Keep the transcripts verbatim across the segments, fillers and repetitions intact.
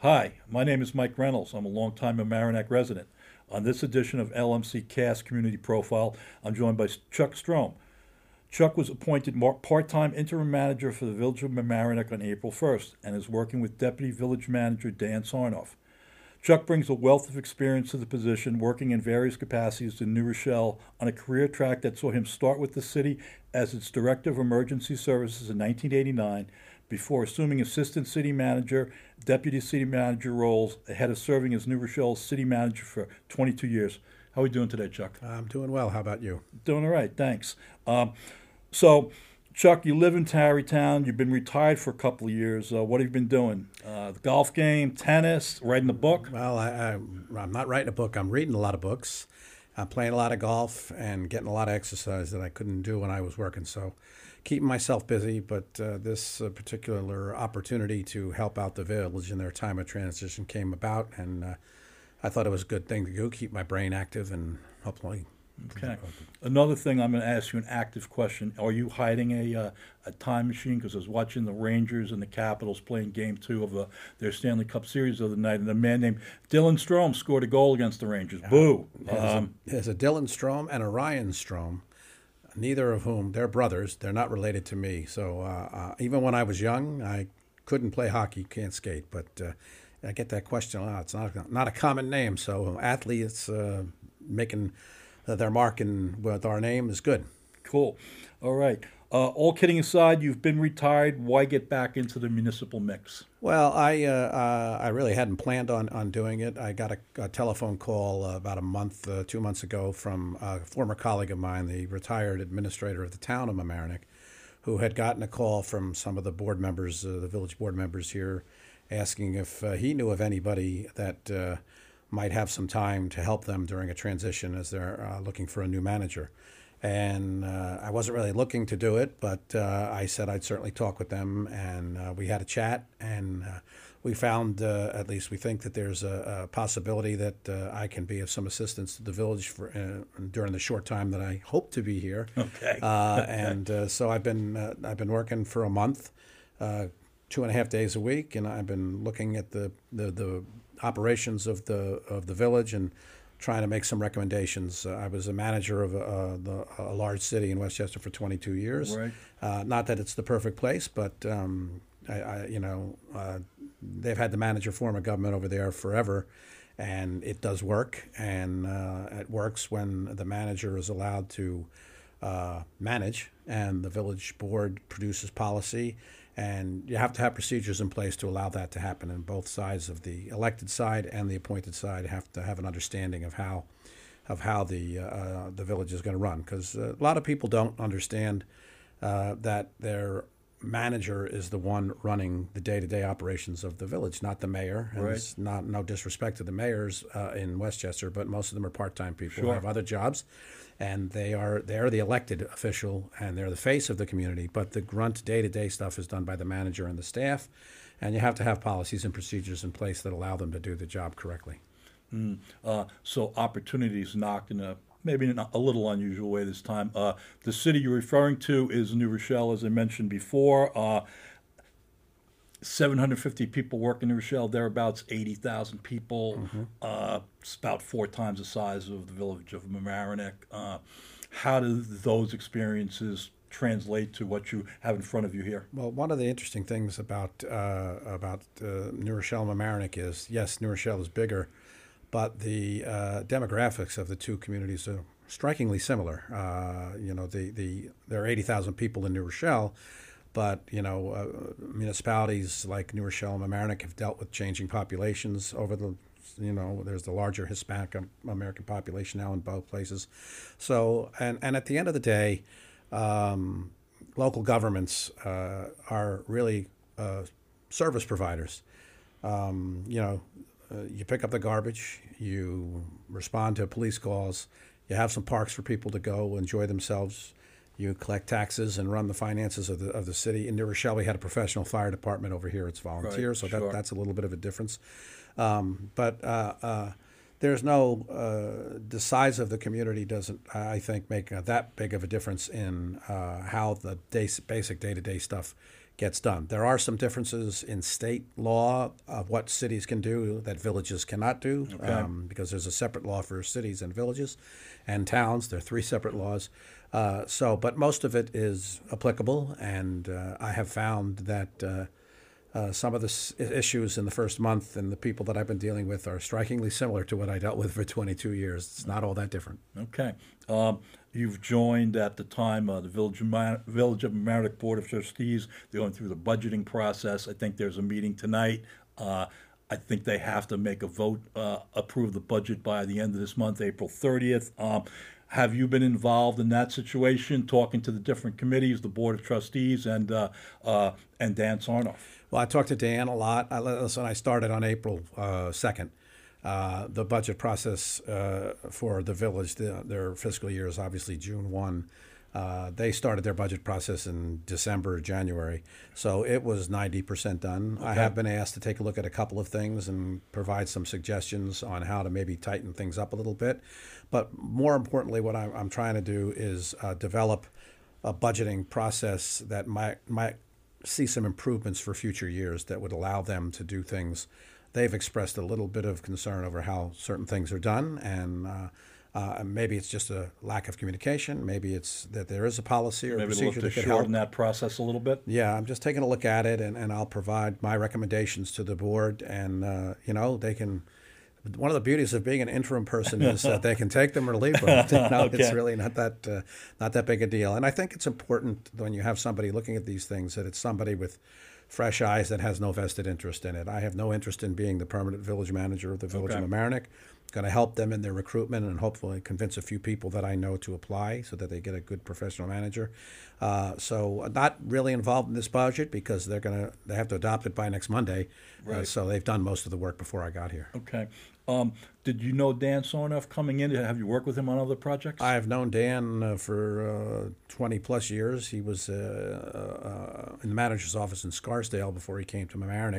Hi, my name is Mike Reynolds. I'm a longtime Mamaroneck resident. On this edition of L M C Cast Community Profile, I'm joined by Chuck Strom. Chuck was appointed mar- part-time interim manager for the Village of Mamaroneck on April first and is working with Deputy Village Manager Dan Sarnoff. Chuck brings a wealth of experience to the position, working in various capacities in New Rochelle on a career track that saw him start with the city as its Director of Emergency Services in nineteen eighty-nine, before assuming Assistant City Manager, Deputy City Manager roles, ahead of serving as New Rochelle's City Manager for twenty-two years. How are we doing today, Chuck? I'm doing well. How about you? Doing all right, thanks. Um, so, Chuck, you live in Tarrytown. You've been retired for a couple of years. Uh, what have you been doing? Uh, the golf game, tennis, writing a book? Well, I, I, I'm not writing a book. I'm reading a lot of books. I'm playing a lot of golf and getting a lot of exercise that I couldn't do when I was working. So, keeping myself busy. But uh, this uh, particular opportunity to help out the village in their time of transition came about, and uh, I thought it was a good thing to do. Keep my brain active and hopefully. Okay. Another thing, I'm going to ask you an active question. Are you hiding a uh, a time machine? Because I was watching the Rangers and the Capitals playing Game Two of uh, their Stanley Cup Series the other night, and a man named Dylan Strom scored a goal against the Rangers. Boo! There's, Um, a, there's a Dylan Strom and a Ryan Strom, neither of whom, they're brothers. They're not related to me. So uh, uh, even when I was young, I couldn't play hockey, can't skate. But uh, I get that question a lot. It's not, not a common name. So athletes uh, making their mark in, with our name is good. Cool. All right. Uh, all kidding aside, you've been retired. Why get back into the municipal mix? Well, I uh, uh, I really hadn't planned on, on doing it. I got a, a telephone call uh, about a month, uh, two months ago from a former colleague of mine, the retired administrator of the town of Mamaroneck, who had gotten a call from some of the board members, uh, the village board members here, asking if uh, he knew of anybody that uh, might have some time to help them during a transition as they're uh, looking for a new manager. And uh, I wasn't really looking to do it, but uh, I said I'd certainly talk with them, and uh, we had a chat, and uh, we found, uh, at least we think, that there's a, a possibility that uh, I can be of some assistance to the village for, uh, during the short time that I hope to be here. Okay. Uh, and uh, so I've been uh, I've been working for a month, uh, two and a half days a week, and I've been looking at the, the, the operations of the of the village and trying to make some recommendations. Uh, I was a manager of a, the, a large city in Westchester for twenty-two years. Right. Uh, not that it's the perfect place, but um, I, I, you know, uh, they've had the manager form of government over there forever, and it does work. And uh, it works when the manager is allowed to uh, manage, and the village board produces policy. And you have to have procedures in place to allow that to happen. And both sides of the elected side and the appointed side have to have an understanding of how, of how the uh, the village is going to run. Because uh, a lot of people don't understand uh, that their manager is the one running the day-to-day operations of the village, not the mayor. And Right. it's not no disrespect to the mayors uh, in Westchester, but most of them are part-time people who Sure. have other jobs. And they are they're the elected official, and they're the face of the community. But the grunt day-to-day stuff is done by the manager and the staff, and you have to have policies and procedures in place that allow them to do the job correctly. Mm. Uh, so opportunities knocked in a maybe in a little unusual way this time. Uh, the city you're referring to is New Rochelle, as I mentioned before. Uh, seven hundred fifty people work in New Rochelle, thereabouts eighty thousand people. Mm-hmm. Uh, it's about four times the size of the village of Mamaroneck. Uh, how do those experiences translate to what you have in front of you here? Well, one of the interesting things about uh, about uh, New Rochelle and Mamaroneck is, yes, New Rochelle is bigger, but the uh, demographics of the two communities are strikingly similar. Uh, you know, the, the there are eighty thousand people in New Rochelle, but you know, uh, municipalities like New Rochelle and Mamaroneck have dealt with changing populations over the, you know, there's the larger Hispanic American population now in both places. So, and, and at the end of the day, um, local governments uh, are really uh, service providers. Um, you know, uh, you pick up the garbage, you respond to police calls, you have some parks for people to go enjoy themselves. You collect taxes and run the finances of the of the city. In New Rochelle, we had a professional fire department. Over here, it's volunteer, Right, so sure. that, that's a little bit of a difference. Um, but uh, uh, there's no uh, the size of the community doesn't, I think, make uh, that big of a difference in uh, how the day, basic day-to-day stuff gets done. There are some differences in state law of what cities can do that villages cannot do, Okay. um, because there's a separate law for cities and villages and towns. There are three separate laws. Uh, so, but most of it is applicable, and uh, I have found that uh, uh, some of the s- issues in the first month and the people that I've been dealing with are strikingly similar to what I dealt with for twenty-two years. It's not all that different. Okay. Um, you've joined at the time uh, the Village of, Ma- Village of Mamaroneck Board of Trustees. They're going through the budgeting process. I think there's a meeting tonight. Uh, I think they have to make a vote, uh, approve the budget by the end of this month, April thirtieth. Um, have you been involved in that situation, talking to the different committees, the Board of Trustees, and uh, uh, and Dan Sarnoff? Well, I talked to Dan a lot. I, listen, I started on April uh, second. Uh, the budget process uh, for the village, the, their fiscal year is obviously June first. Uh, they started their budget process in December, January. So it was ninety percent done. I Okay. have been asked to take a look at a couple of things and provide some suggestions on how to maybe tighten things up a little bit. But more importantly, what I'm, I'm trying to do is uh, develop a budgeting process that might, might see some improvements for future years that would allow them to do things. They've expressed a little bit of concern over how certain things are done, and uh, uh, maybe it's just a lack of communication. Maybe it's that there is a policy or Maybe procedure look to that could help. shorten that process a little bit. Yeah, I'm just taking a look at it, and, and I'll provide my recommendations to the board, and uh, you know they can. One of the beauties of being an interim person is that they can take them or leave them. You know, Okay. It's really not that uh, not that big a deal. And I think it's important when you have somebody looking at these things that it's somebody with fresh eyes that has no vested interest in it. I have no interest in being the permanent village manager of the Village Okay. of Mamaroneck. Going to help them in their recruitment and hopefully convince a few people that I know to apply so that they get a good professional manager. Uh, so uh, not really involved in this budget because they're going to they have to adopt it by next Monday. Uh, Right. so they've done most of the work before I got here. Okay. Um, did you know Dan Sarnoff coming in? Have you worked with him on other projects? I've known Dan uh, for uh, twenty plus years. He was uh, uh, in the manager's office in Scarsdale before he came to Mamaroneck.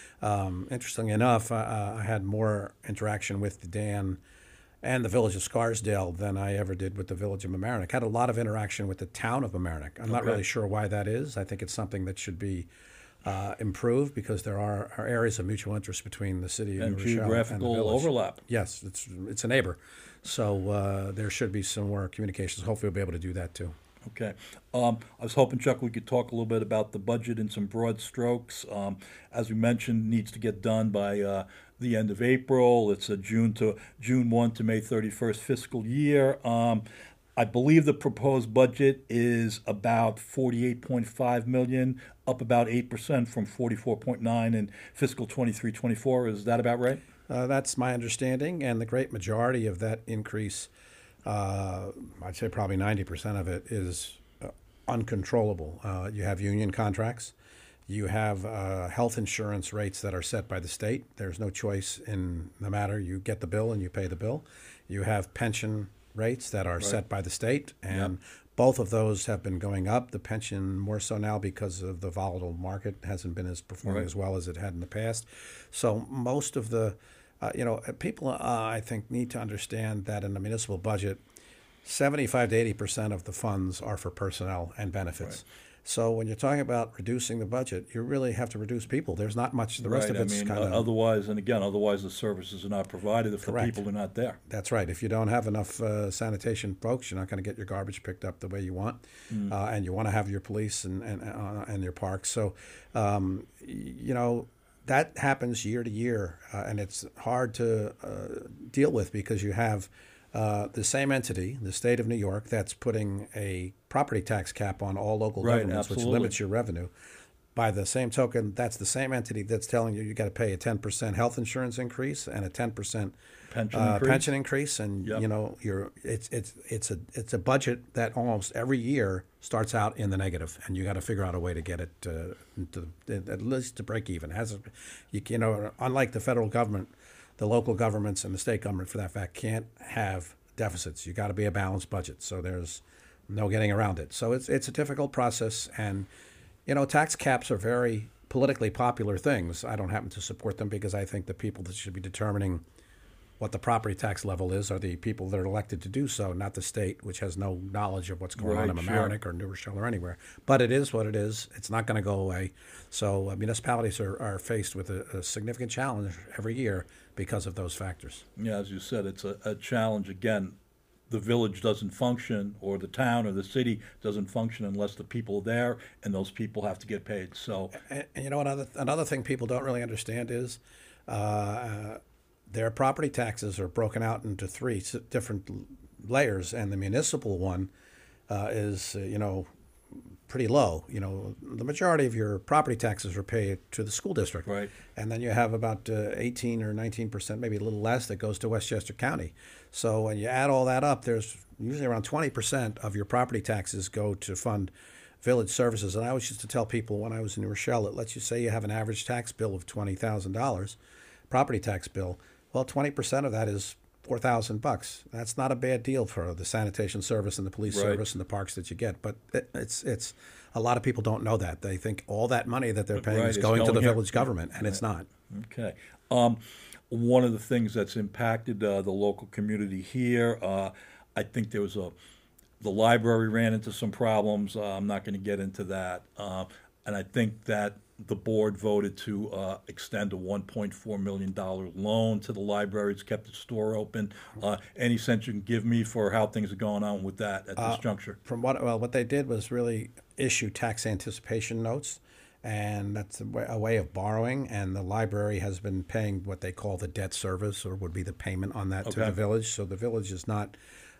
Um, interestingly enough, I, I had more interaction with Dan and the village of Scarsdale than I ever did with the village of Mamaroneck. Had a lot of interaction with the town of Mamaroneck. I'm not Okay. really sure why that is. I think it's something that should be uh, improved because there are, are areas of mutual interest between the city of and New Rochelle and the geographical village. overlap. Yes, it's it's a neighbor, so uh, there should be some more communications. Hopefully, we'll be able to do that too. Okay. Um, I was hoping, Chuck, we could talk a little bit about the budget in some broad strokes. Um, as we mentioned, needs to get done by uh, the end of April. It's a June to June first to May thirty-first fiscal year. Um, I believe the proposed budget is about forty-eight point five million, up about eight percent from forty-four point nine in fiscal twenty-three twenty-four. Is that about right? Uh, that's my understanding, and the great majority of that increase, uh, I'd say probably ninety percent of it, is uh, uncontrollable. Uh, you have union contracts. You have uh, health insurance rates that are set by the state. There's no choice in the matter. You get the bill and you pay the bill. You have pension rates that are set by the state, and both of those have been going up. The pension more so now because of the volatile market hasn't been as performing Right. as well as it had in the past. So most of the, uh, you know, people uh, I think need to understand that in the municipal budget, seventy-five to eighty percent of the funds are for personnel and benefits. So when you're talking about reducing the budget, you really have to reduce people. There's not much. The rest Right. of it's I mean, kind uh, of otherwise, and again, otherwise the services are not provided if Correct. the people are not there. That's right. If you don't have enough uh, sanitation folks, you're not going to get your garbage picked up the way you want, uh, and you want to have your police and and uh, and your parks. So, um, y- you know, that happens year to year, uh, and it's hard to uh, deal with because you have uh, the same entity, the state of New York, that's putting a property tax cap on all local Right, governments, which absolutely. limits your revenue. By the same token, that's the same entity that's telling you you got to pay a ten percent health insurance increase and a ten percent Pension uh, increase? pension increase, and Yep. you know you're it's it's it's a it's a budget that almost every year starts out in the negative, and you got to figure out a way to get it uh, to at least to break even. Has you you know unlike the federal government, the local governments and the state government, for that fact, can't have deficits. You got to be a balanced budget. So there's no getting around it. So it's it's a difficult process, and you know tax caps are very politically popular things. I don't happen to support them because I think the people that should be determining what the property tax level is are the people that are elected to do so, not the state, which has no knowledge of what's going on in Right, sure. Mamaroneck or New Rochelle or anywhere. But it is what it is. It's not going to go away. So uh, municipalities are, are faced with a, a significant challenge every year because of those factors. Yeah, as you said, it's a, a challenge. Again, the village doesn't function, or the town or the city doesn't function unless the people are there, and those people have to get paid. So, And, and you know, another another thing people don't really understand is uh, their property taxes are broken out into three s- different l- layers, and the municipal one uh, is, uh, you know, pretty low. You know, the majority of your property taxes are paid to the school district, right, and then you have about uh, eighteen or nineteen percent, maybe a little less, that goes to Westchester County. So when you add all that up, there's usually around twenty percent of your property taxes go to fund village services. And I always used to tell people when I was in New Rochelle, it lets you say you have an average tax bill of twenty thousand dollars, property tax bill. Well, twenty percent of that is four thousand bucks. That's not a bad deal for the sanitation service and the police Right. service and the parks that you get. But it, it's it's a lot of people don't know that. They think all that money that they're paying Right, is it's going, to going the here. village government, and it's not. okay. Um, one of the things that's impacted uh, the local community here, uh, I think there was a, the library ran into some problems. Uh, I'm not going to get into that. Uh, and I think that the board voted to uh, extend a one point four million dollars loan to the library. It's kept the store open. Uh, any sense you can give me for how things are going on with that at this juncture? From what well, what they did was really issue tax anticipation notes, and that's a way, a way of borrowing. And the library has been paying what they call the debt service, or would be the payment on that to Okay. the village. So the village is not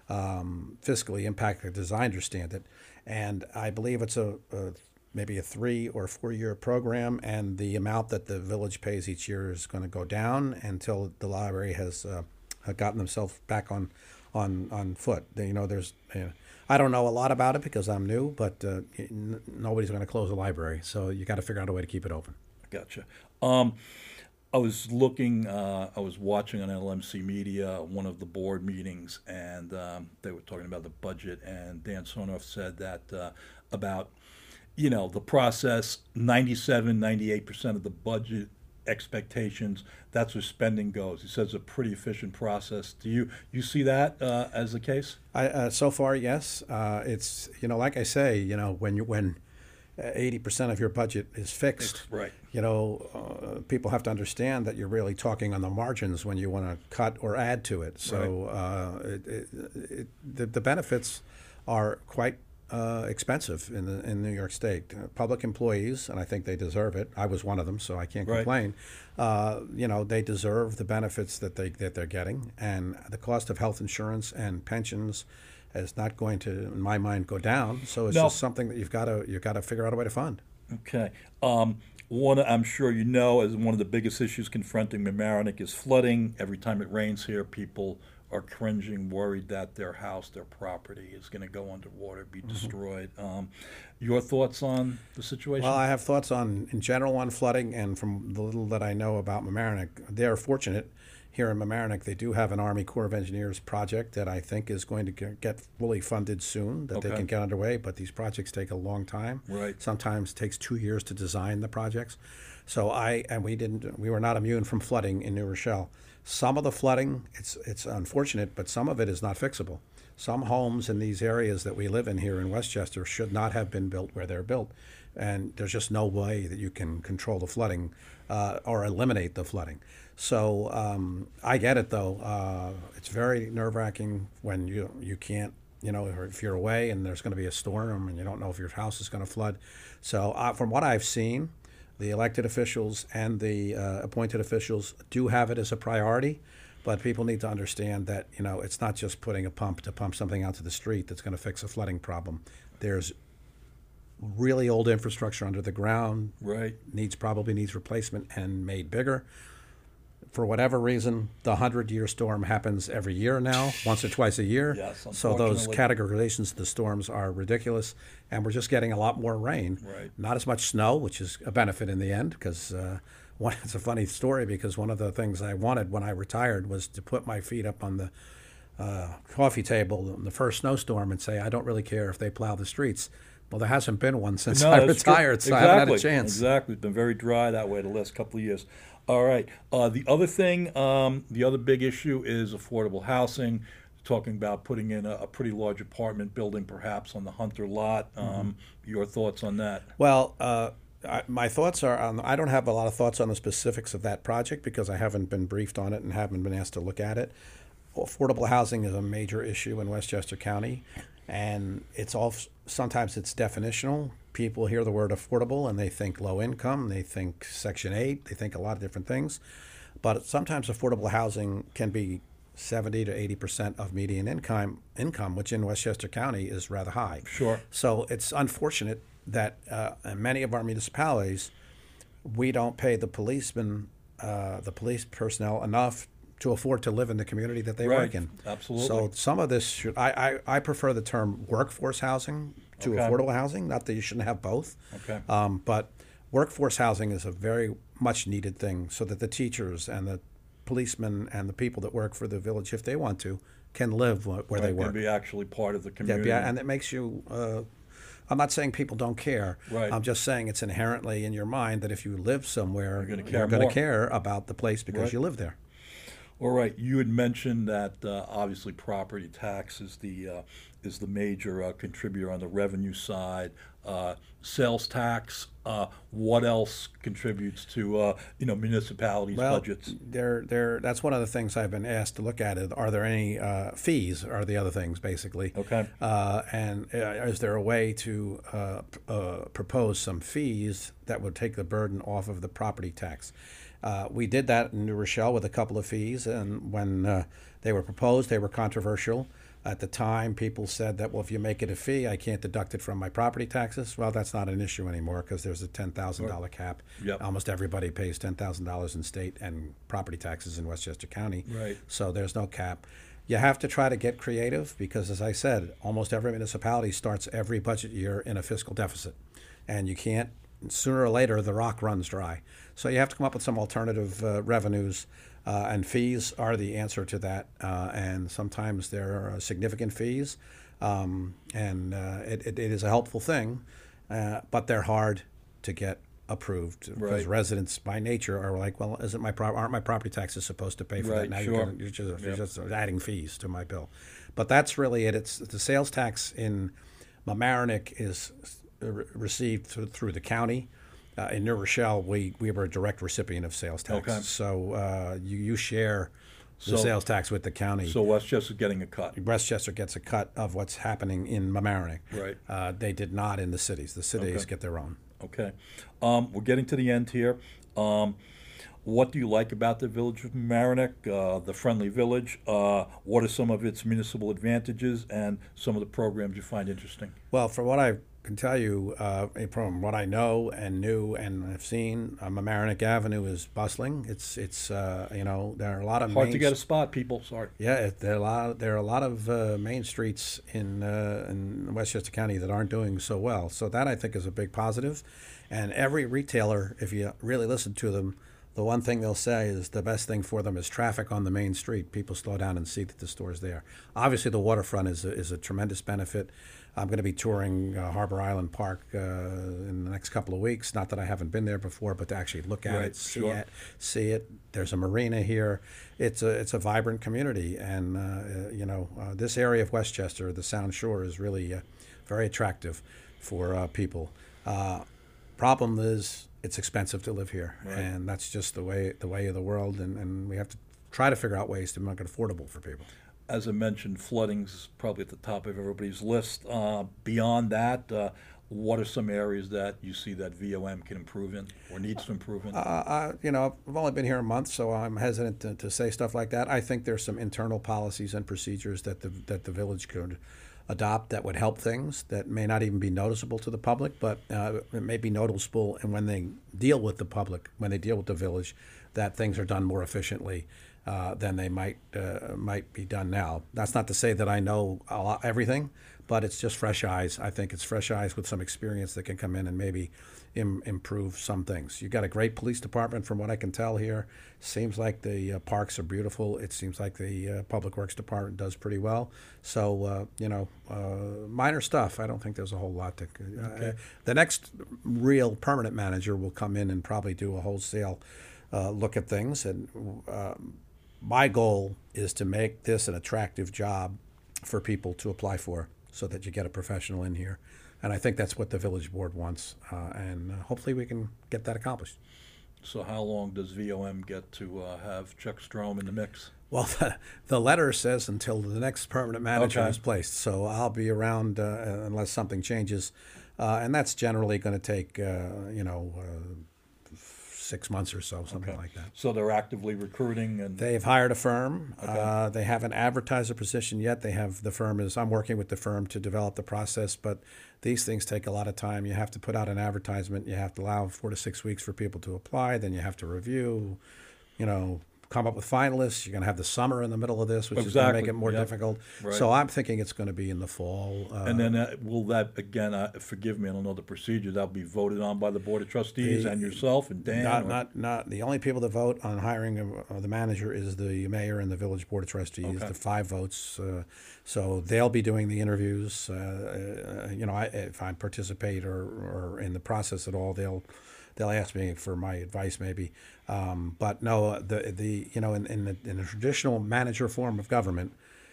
um, fiscally impacted, as I understand it. And I believe it's a, a maybe a three or four year program, and the amount that the village pays each year is going to go down until the library has uh, gotten themselves back on on on foot. You know, there's. You know, I don't know a lot about it because I'm new, but uh, n- nobody's going to close the library, so you got to figure out a way to keep it open. Gotcha. Um, I was looking, uh, I was watching on L M C Media one of the board meetings, and um, they were talking about the budget, and Dan Sonoff said that uh, about, you know, the process, ninety-seven, ninety-eight percent of the budget expectations, that's where spending goes. He says it's a pretty efficient process. Do you you see that uh, as the case? I, uh, so far, yes. Uh, it's you know, like I say, you know, when you when eighty percent of your budget is fixed, It's- right. you know, uh, people have to understand that you're really talking on the margins when you want to cut or add to it. So uh, it, it, it, the, the benefits are quite uh, expensive in the in New York State. Uh, public employees, and I think they deserve it. I was one of them, so I can't Right. complain. Uh, you know, they deserve the benefits that they that they're getting, and the cost of health insurance and pensions is not going to, in my mind, go down. So it's No. just something that you've got to you've got to figure out a way to fund. Okay. Um, one, I'm sure you know, as one of the biggest issues confronting Mamaroneck is flooding. Every time it rains here, people are cringing, worried that their house, their property is going to go underwater, be destroyed. Um, your thoughts on the situation? Well, I have thoughts on, in general, on flooding, and from the little that I know about Mamaroneck, they are fortunate. Here in Mamaroneck, they do have an Army Corps of Engineers project that I think is going to ge- get fully funded soon, that they Okay. can get underway, but these projects take a long time. Right. Sometimes it takes two years to design the projects. So I, and we didn't, we were not immune from flooding in New Rochelle. Some of the flooding, it's, it's unfortunate, but some of it is not fixable. Some homes in these areas that we live in here in Westchester should not have been built where they're built. And there's just no way that you can control the flooding uh, or eliminate the flooding. So um, I get it, though. Uh, it's very nerve-wracking when you you can't, you know, if you're away and there's going to be a storm and you don't know if your house is going to flood. So uh, from what I've seen, the elected officials and the uh, appointed officials do have it as a priority. But people need to understand that, you know, it's not just putting a pump to pump something out to the street that's going to fix a flooding problem. There's really old infrastructure under the ground, right. needs probably needs replacement and made bigger. For whatever reason, the hundred-year storm happens every year now, once or twice a year. Yes, so those unfortunately. categorizations of the storms are ridiculous, and we're just getting a lot more rain. Right. Not as much snow, which is a benefit in the end, because uh, one, it's a funny story, because one of the things I wanted when I retired was to put my feet up on the uh, coffee table in the first snowstorm and say, I don't really care if they plow the streets. Well, there hasn't been one since No, I that's true. retired, so exactly. I haven't had a chance. Exactly. It's been very dry that way the last couple of years. All right. Uh, the other thing, um, the other big issue is affordable housing. Talking about putting in a, a pretty large apartment building, perhaps on the Hunter lot. Um, your thoughts on that? Well, uh, I, my thoughts are on. I don't have a lot of thoughts on the specifics of that project because I haven't been briefed on it and haven't been asked to look at it. Affordable housing is a major issue in Westchester County, and it's all sometimes it's definitional. People hear the word affordable and they think low income, they think Section eight, they think a lot of different things. But sometimes affordable housing can be seventy to eighty percent of median income, income, which in Westchester County is rather high. Sure. So it's unfortunate that uh, in many of our municipalities, we don't pay the policemen, uh, the police personnel enough to afford to live in the community that they Right. work in. Absolutely. So some of this should, I, I, I prefer the term workforce housing to Okay. affordable housing, not that you shouldn't have both. Okay. Um, but workforce housing is a very much needed thing so that the teachers and the policemen and the people that work for the village, if they want to, can live wh- where they Right, work. and be actually part of the Yeah, community. yeah, and it makes you. Uh, I'm not saying people don't care. Right. I'm just saying it's inherently in your mind that if you live somewhere, You're gonna care you're going to more. care about the place because Right. you live there. All right, you had mentioned that uh, obviously property tax is the uh, is the major uh, contributor on the revenue side. Uh, sales tax. Uh, what else contributes to uh, you know municipalities' Well, budgets? there, there. That's one of the things I've been asked to look at. It are there any uh, fees? Are the other things basically? Okay. Uh, and uh, is there a way to uh, p- uh, propose some fees that would take the burden off of the property tax? Uh, we did that in New Rochelle with a couple of fees, and when uh, they were proposed, they were controversial. At the time, people said that, well, if you make it a fee, I can't deduct it from my property taxes. Well, that's not an issue anymore because there's a ten thousand dollars cap. Yep. Almost everybody pays ten thousand dollars in state and property taxes in Westchester County. Right. So there's no cap. You have to try to get creative because, as I said, almost every municipality starts every budget year in a fiscal deficit. And you can't, sooner or later, the rock runs dry. So you have to come up with some alternative uh, revenues. Uh, and fees are the answer to that. Uh, and sometimes there are significant fees. Um, and uh, it, it, it is a helpful thing, uh, but they're hard to get approved because Right. residents by nature are like, well, isn't my pro- aren't my property taxes supposed to pay for Right, that? Now sure. you're, gonna, you're, just, you're Yep. just adding fees to my bill. But that's really it. It's the sales tax in Mamaroneck is re- received through, through the county. Uh, in New Rochelle, we, we were a direct recipient of sales tax. Okay. So uh, you, you share the So- sales tax with the county. So Westchester's getting a cut. Westchester gets a cut of what's happening in Mamaroneck. Right. Uh, they did not in the cities. The cities Okay. get their own. Okay. Um, we're getting to the end here. Um, what do you like about the village of Mamaroneck, uh, the friendly village? Uh, what are some of its municipal advantages and some of the programs you find interesting? Well, from what I can tell you, uh, from what I know and knew and have seen, uh, Mamaroneck Avenue is bustling. It's it's uh, you know there are a lot of Hard main to get a spot, people. Sorry. Yeah, it, there are a lot. There are a lot of uh, main streets in uh, in Westchester County that aren't doing so well. So that I think is a big positive. And every retailer, if you really listen to them, the one thing they'll say is the best thing for them is traffic on the main street. People slow down and see that the store's there. Obviously, the waterfront is a, is a tremendous benefit. I'm going to be touring uh, Harbor Island Park uh, in the next couple of weeks. Not that I haven't been there before, but to actually look at Right, it, see sure. it, see it. There's a marina here. It's a it's a vibrant community, and uh, uh, you know uh, this area of Westchester, the Sound Shore, is really uh, very attractive for uh, people. Uh, problem is it's expensive to live here, Right. and that's just the way the way of the world, and, and we have to try to figure out ways to make it affordable for people. As I mentioned, flooding's probably at the top of everybody's list. Uh, beyond that, uh, what are some areas that you see that V O M can improve in or needs to improve in? Uh, I, you know, I've only been here a month, so I'm hesitant to, to say stuff like that. I think there's some internal policies and procedures that the that the village could adopt that would help things that may not even be noticeable to the public, but uh, it may be noticeable. And when they deal with the public, when they deal with the village, that things are done more efficiently uh, than they might uh, might be done now. That's not to say that I know a lot, everything, but it's just fresh eyes. I think it's fresh eyes with some experience that can come in and maybe Im- improve some things. You got a great police department, from what I can tell here. Seems like the uh, parks are beautiful. It seems like the uh, public works department does pretty well. So uh, you know, uh, minor stuff. I don't think there's a whole lot to. Uh, Okay. The next real permanent manager will come in and probably do a wholesale uh, look at things. And um, my goal is to make this an attractive job for people to apply for, so that you get a professional in here. And I think that's what the village board wants, uh, and uh, hopefully we can get that accomplished. So how long does V O M get to uh, have Chuck Strom in the mix? Well, the, the letter says until the next permanent manager Okay. is placed, so I'll be around uh, unless something changes, uh, and that's generally going to take, uh, you know, uh, six months or so, something Okay. like that. So they're actively recruiting and, They've hired a firm. Okay. Uh, they haven't advertised a position yet. They have the firm is. I'm working with the firm to develop the process, but these things take a lot of time. You have to put out an advertisement. You have to allow four to six weeks for people to apply. Then you have to review. You know, come up with finalists. You're going to have the summer in the middle of this, which is going to make Exactly. it more Yep. difficult. Right. So I'm thinking it's going to be in the fall. Uh, and then uh, will that, again, uh, forgive me, I don't know the procedure, that'll be voted on by the Board of Trustees The- and yourself and Dan? Not, or- not, not, the only people that vote on hiring of, of the manager is the mayor and the village board of trustees, Okay. the five votes. Uh, so they'll be doing the interviews. Uh, uh, you know, I, if I participate or, or in the process at all, they'll, they'll ask me for my advice maybe. Um, but no, uh, the, the, you know, in, in the, in the traditional manager form of government,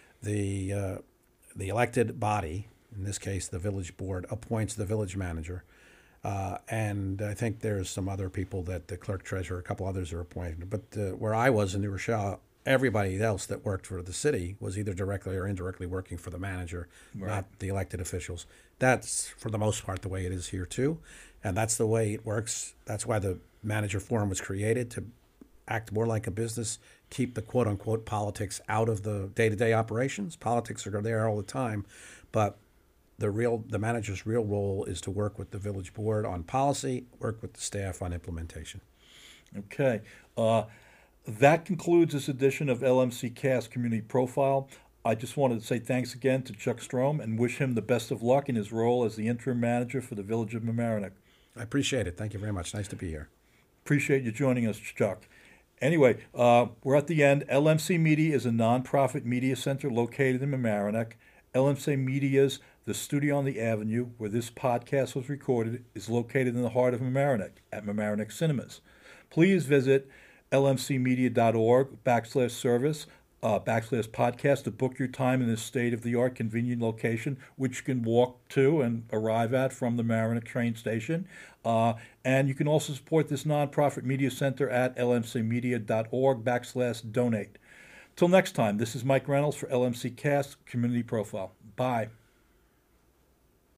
the, uh, the elected body, in this case, the village board, appoints the village manager. Uh, and I think there's some other people that the clerk treasurer, a couple others are appointed. But uh, where I was in New Rochelle, everybody else that worked for the city was either directly or indirectly working for the manager, Right. not the elected officials. That's, for the most part, the way it is here, too. And that's the way it works. That's why the manager forum was created, to act more like a business, keep the quote-unquote politics out of the day-to-day operations. Politics are there all the time, but the real the manager's real role is to work with the village board on policy, work with the staff on implementation. Okay. Uh, that concludes this edition of L M C Cast Community Profile. I just wanted to say thanks again to Chuck Strom and wish him the best of luck in his role as the interim manager for the Village of Mamaroneck. I appreciate it. Thank you very much. Nice to be here. Appreciate you joining us, Chuck. Anyway, uh, we're at the end. L M C Media is a nonprofit media center located in Mamaroneck. L M C Media's The Studio on the Avenue, where this podcast was recorded, is located in the heart of Mamaroneck at Mamaroneck Cinemas. Please visit lmcmedia.org backslash service uh, backslash podcast to book your time in this state-of-the-art convenient location, which you can walk to and arrive at from the Mamaroneck train station. Uh, and you can also support this nonprofit media center at lmcmedia.org backslash donate. Till next time, this is Mike Reynolds for L M C Cast Community Profile. Bye.